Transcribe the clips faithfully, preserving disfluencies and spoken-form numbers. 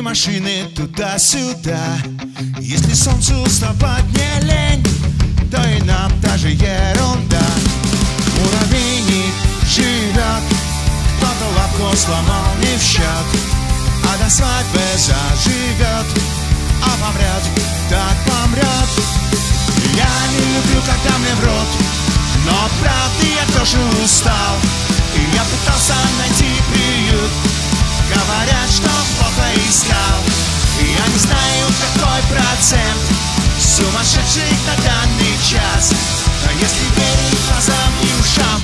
машины туда-сюда. Если солнцу вставать не лень, то и нам даже ерунда. Муравейник живет, кто-то лапку сломал не в счет, а до свадьбы заживет, а помрет, так помрет. Я не люблю, когда мне врут, но правды я тоже устал. И я пытался найти приют, говорят, что плохо искал. И я не знаю, какой процент сумасшедших на данный час, но если верить глазам и ушам,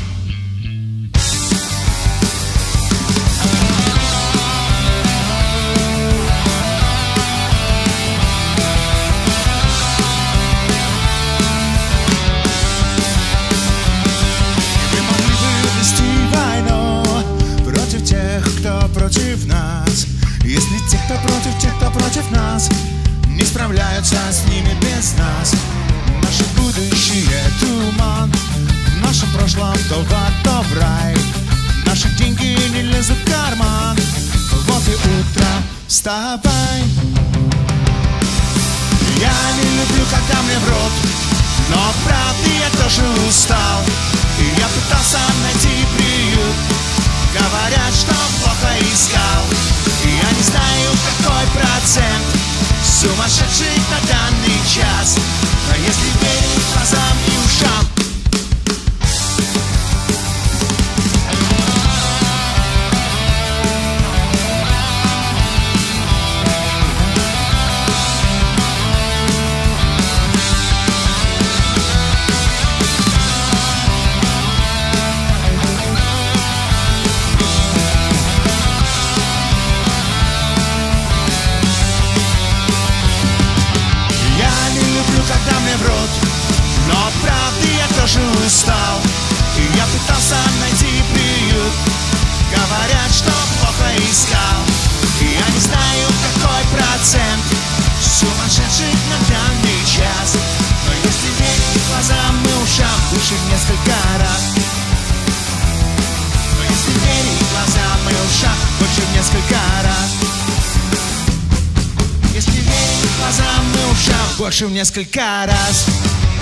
против нас. Если те, кто против, те, кто против нас, не справляются с ними без нас. Наше будущее туман, в нашем прошлом то в ад, то в рай. Наши деньги не лезут в карман, вот и утро, вставай. Я не люблю, когда мне врут, но правды я тоже устал. И я пытался найти приют, говорят, что плохо искал. И я не знаю, какой процент сумасшедших на данный час, но если верить глазам и ушам, когда мне врут, но правды я тоже устал. И я пытался найти приют, говорят, что плохо искал. И я не знаю, какой процент сумасшедших на данный час, но если верить глазам и ушам, лучше в несколько раз. Но если верить глазам и ушам, лучше в несколько раз. Если верить глазам и ушам, больше в несколько раз.